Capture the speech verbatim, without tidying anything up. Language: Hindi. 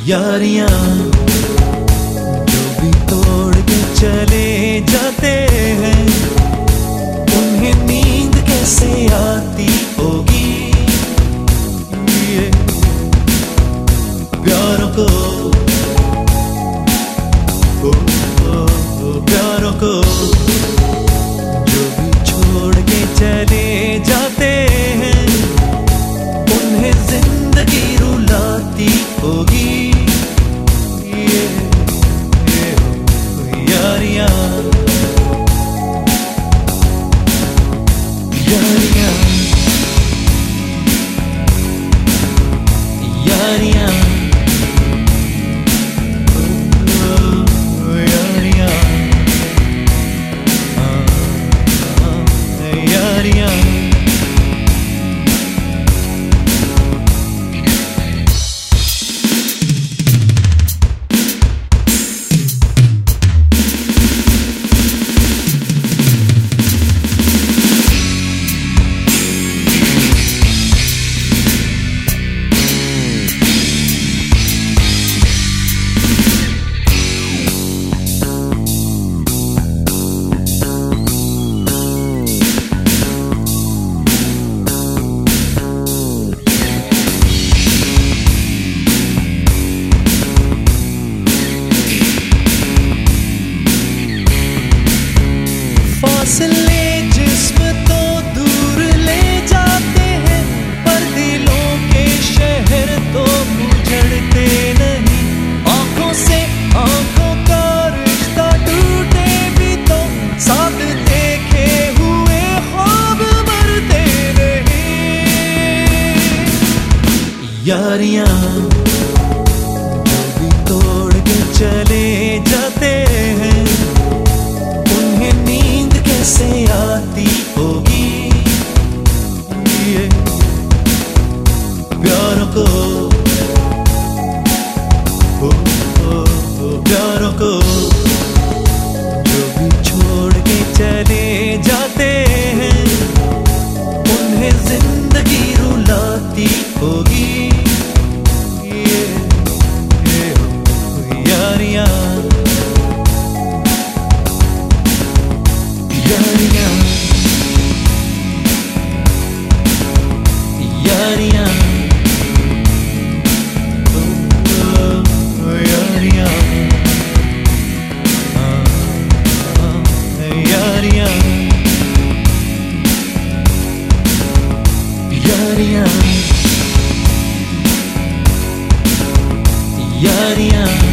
यारियां जो भी तोड़ के चले जाते हैं, उन्हें नींद कैसे आती होगी। ये प्यारों को ओ, ओ, ओ, प्यारों को जो भी छोड़ के चले जाते हैं, उन्हें जिंदगी रुलाती होगी। ये, ये यारियां यारियां यारियां यारियां यारियां फासले जिस्म तो दूर ले जाते हैं, पर दिलों के शहर तो उजड़ते नहीं। आंखों से आंखों का रिश्ता टूटे भी तो साथ देखे हुए ख्वाब मरते नहीं। यारियां जो भी तोड़ के चले जाते हैं, उन्हें नींद कैसे आती होगी। ये प्यारों को ओ, ओ, ओ, प्यारों को जो भी छोड़ के चले जाते हैं, उन्हें जिंदगी रुलाती होगी। ये, ये यारियां यारियां यारियां ओ, ओ, यारियां यारियां यारियां यारियां